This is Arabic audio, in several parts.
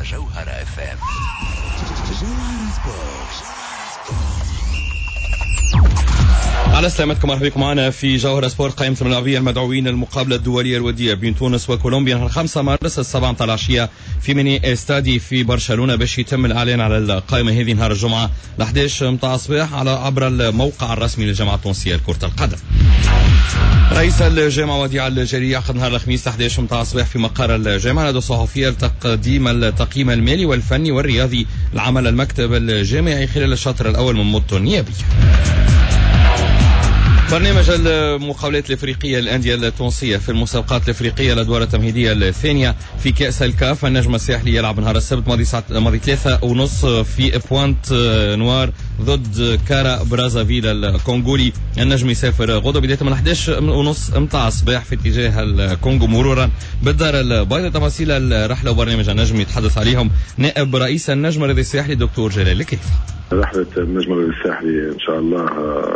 جوهرة FM. جوهرة سبورت. على سلامتكم، مرحبا بكم معنا في جوهرة سبورت. قائمة الملاعبية المدعوين المقابلة الدولية الودية بين تونس وكولومبيا نهار 5 مارس الساعة 7 العشية في ميني استادي في برشلونة، باش يتم الإعلان على القائمة هذه نهار الجمعة 11 متاع الصباح عبر الموقع الرسمي للجامعة التونسية لكرة القدم. رئيس الجامعة وديع الجري عقد نهار الخميس 11 متاع الصباح في مقر الجامعة ندوة صحفية لتقديم التقييم المالي والفني والرياضي لعمل المكتب الجامعي خلال الشطر الأول من مدته النيابية. برنامج المقابلات الافريقيه للانديه التونسيه في المسابقات الافريقيه الادوار التمهيديه الثانيه في كاس الكاف. النجم الساحلي يلعب نهار السبت ماضي 3:30 في بوانت نوار ضد كارا برازافيل الكونغولي. النجم يسافر غدوه بدايه من 11:30 متاع الصباح في اتجاه الكونغو مرورا بالدار البيضاء. تفاصيل الرحله وبرنامج النجم يتحدث عليهم نائب رئيس النجم الرياضي الساحلي الدكتور جلال الكيف. رحلة النجم الرياضي الساحلي إن شاء الله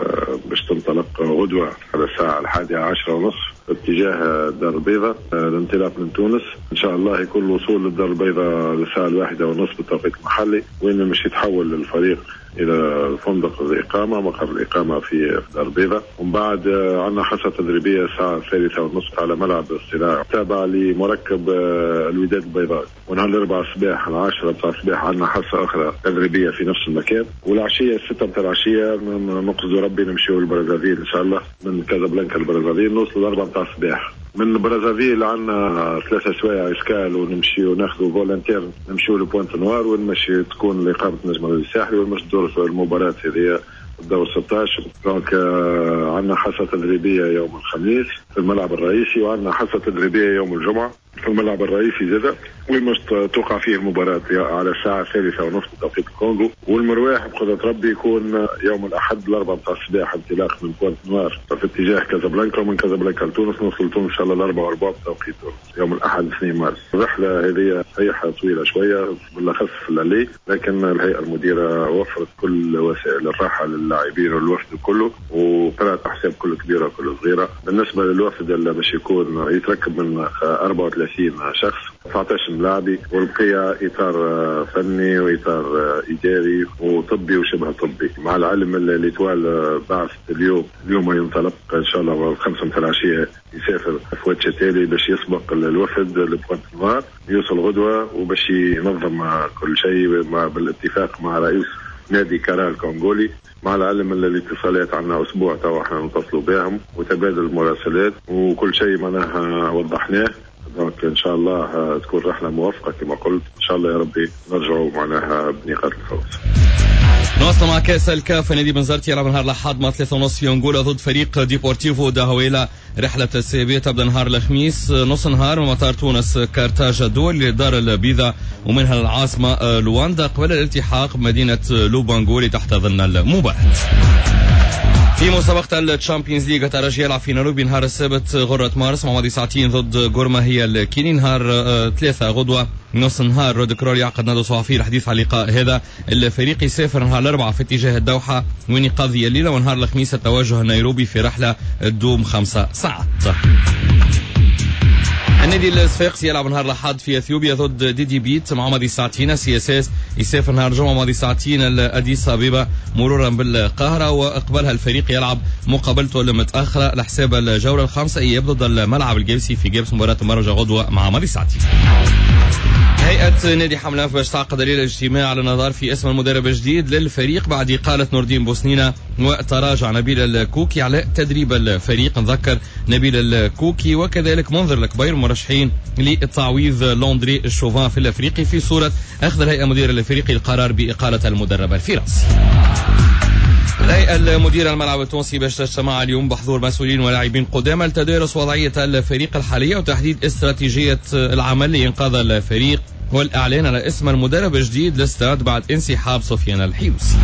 باش تنطلق غدوة على الساعة 11:10 اتجاه الدار البيضاء. الانطلاق من تونس إن شاء الله يكون الوصول للدار البيضاء للساعة 1:30 بالتوقيت المحلي، وين مش يتحول الفريق إلى فندق الإقامة، مقر الإقامة في الدار البيضاء. ومن بعد عندنا حصة تدريبية الساعة 3:30 على ملعب الصراع تابع لمركب الوداد البيضاء. ونهار الأربعاء الصباح 10 متاع الصباح عندنا حصة أخرى تدريبية في نفس المكان. والعشية 6 متاع العشية نقصد ربي نمشيو للبرازافيل إن شاء الله، من كازابلانكا للبرازافيل نوصلوا 4 متاع الصباح. من برازافيل عندنا 3 سوايع اسكال ونمشيو ناخذوا فولنتير نمشيو لبوانت نوار، ونمشي تكون لإقامة النجم الرياضي الساحلي ونمشي دور المباراة هذه الدور 16. دونك عندنا حصة تدريبية يوم الخميس في الملعب الرئيسي، وعندنا حصة تدريبية يوم الجمعة في الملعب الرئيسي زادا، وين توقع فيه المباراة على الساعة 3:30 بتوقيت الكونغو. والمرواح بقدرة ربي يكون يوم الأحد 4 متاع الصباح انطلاق من بوانت نوار في اتجاه كازابلانكا، ومن كازابلانكا لتونس نوصل تونس إن شاء الله 4:15 بتوقيت تونس يوم الأحد 2 مارس. الرحلة هذه صحيحة طويلة شوية بالأخص في الليل، لكن الهيئة المديرة وفرت كل وسائل الراحة للاعبين والوفد كله، وقرأت أحساب كل كبيرة وكل صغيرة. بالنسبة للوفد اللي باش يكون يتركب من 34 شخص 19 لاعبي، والبقية إطار فني وإطار إداري وطبي وشبه طبي، مع العلم اللي توال بعث اليوم ينطلق إن شاء الله 5 متاع العشية يسافر في تالي باش يسبق الوفد لبوانت نوار، يوصل غدوة وباش ينظم كل شيء بالاتفاق مع رئيس نادي كارا الكونغولي. مع العلم اللي الاتصالات عنا أسبوع توا احنا نتصلوا بهم وتبادل المراسلات وكل شيء معناها وضحناه. دونك ان شاء الله تكون رحله موفقه كما قلت، ان شاء الله يا ربي نرجعوا معناها بنقاط الفوز. نواصل مع كاس الكاف. نادي بنزرتي يلعب نهار الأحد مع 3:30 في أنغولا ضد فريق ديبورتيفو دا هويلا. رحلة السيابية تبدأ نهار الخميس نص نهار من مطار تونس كارتاج الدول لدار البيضاء ومنها العاصمة لواندا قبل الالتحاق بمدينة لوبانغولي تحت ظن المباراة. في مسابقة الشامبيونز ليج الترجي يلعب في نيروبي نهار السبت غرة مارس مع ماضي ساعتين ضد غورماهية الكيني. نهار 3 غدوة نص نهار رود كرول يعقد ندوة صحفية الحديث على اللقاء هذا. الفريق يسافر نهار الأربعاء في اتجاه الدوحة وين يقضي الليلة، ونهار الخميس التوجه نيروبي في رحلة تدوم 5 ساعات. النادي الصفاقسي يلعب نهار الأحد في اثيوبيا ضد ديدي بيت مع ماضي ساعتين. سي اس اس يسافر نهار الجمعة ماضي ساعتين الأديس أبيبا مرورا بالقاهرة، وأقبلها الفريق يلعب مقابلته المتأخرة لحساب الجولة الخامسة إياب ضد الملعب الجيبسي في جيبس مباراة المرجة غدوة مع ماضي ساعتين. هيئة نادي حملاف باش تعقد الليلة اجتماع على النظر في اسم المدرب الجديد للفريق بعد إقالة نور الدين بوسنينة وتراجع نبيل الكوكي على تدريب الفريق. نذكر نبيل الكوكي وكذلك منذر الكبير مرشحين لتعويض لوندري الشوفان في الأفريقي في صورة أخذ الهيئة المديرة الأفريقي القرار بإقالة المدرب الفرنسي. الهيئة المديرة الملعب التونسي باش تجتمع اليوم بحضور مسؤولين ولاعبين قدامى لتدارس وضعية الفريق الحالية وتحديد استراتيجية العمل لإنقاذ الفريق والإعلان على اسم المدرب الجديد للاستاد بعد انسحاب سفيان الحيوسي.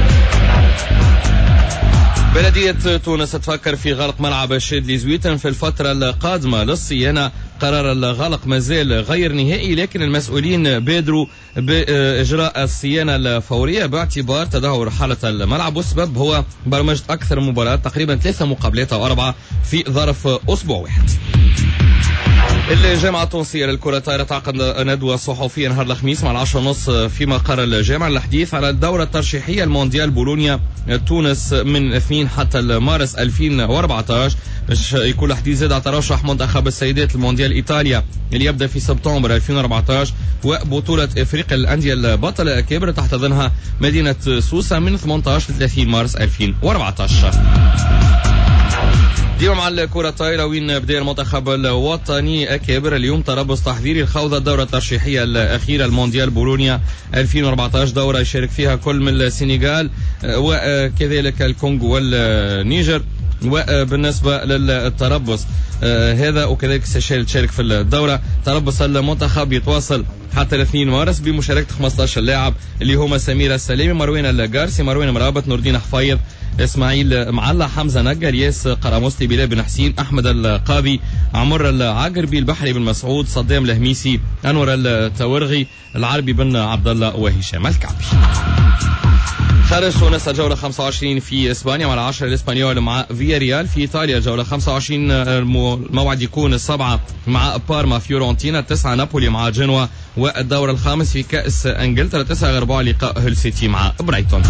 بلدية تونس تفكر في غلق ملعب الشادلي زويتن في الفترة القادمة للصيانة. قرار الغلق مازال غير نهائي، لكن المسؤولين بادروا بإجراء الصيانة الفورية باعتبار تدهور حالة الملعب، والسبب هو برمجة أكثر مباراة تقريبا 3 مقابلات أو 4 في ظرف أسبوع واحد. الجامعة التونسية للكرة الطائرة تعقد ندوة صحفية نهار الخميس مع 10:30 في مقر الجامعة للحديث على الدورة الترشيحية المونديال بولونيا تونس من 2 حتى مارس 2014. باش يكون الحديث زاد على ترشح منتخب السيدات المونديال إيطاليا اللي يبدأ في سبتمبر 2014 وبطولة إفريقيا للأندية البطلة الكبرى تحت ضمنها مدينة سوسة من 18 ل 30 مارس 2014. اليوم على الكرة الطائرة وين بدأ المنتخب الوطني أكابر اليوم تربص تحضيري الخوضة الدورة الترشيحية الأخيرة المونديال بولونيا 2014 دورة يشارك فيها كل من السنغال وكذلك الكونغو والنيجر. وبالنسبة للتربص هذا وكذلك سيشارك في الدورة. تربص المنتخب يتواصل حتى 2 مارس بمشاركة 15 لاعب اللي هما سميرة السلامي، مروان القارسي، مروان مرابط، نور الدين حفيظ، اسماعيل معلا، حمزة نجا، الياس قراموسلي، بلال بن حسين، احمد القاضي، عمر العقربي، البحري بن مسعود، صدام الهميسي، انور التورغي، العربي بن عبد الله وهشام الكعبي. خارج تونس الجولة 25 في اسبانيا مع 10 الاسبانيول مع فيا ريال. في ايطاليا الجولة 25 الموعد يكون 7 مع بارما فيورنتينا، 9 نابولي مع جنوا، والدور الخامس في كأس انجلترا 9 4 لقاء هل سيتي مع برايتون.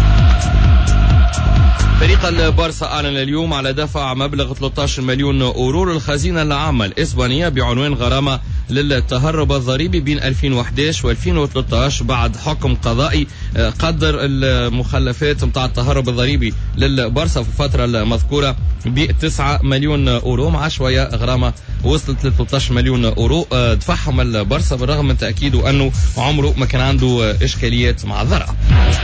فريق البارسا أعلن اليوم على دفع مبلغ 13 مليون أورو للخزينة العامة الإسبانية بعنوان غرامة للتهرب الضريبي بين 2011 و2013 بعد حكم قضائي قدر المخلفات متاع التهرب الضريبي للبارسا في الفترة المذكورة ب 9 مليون أورو، مع شوية غرامة وصلت ل 13 مليون أورو دفعهم البارسا بالرغم من تأكيده أنه عمره ما كان عنده إشكاليات مع الضرائب.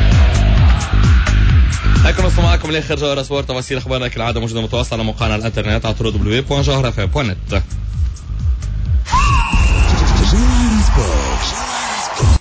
هكذا نوصل معكم لاخر جوهرة سبورت. تفاصيل اخبارنا كالعاده موجوده متواصله على موقعنا على الانترنت على www.jawhara.net.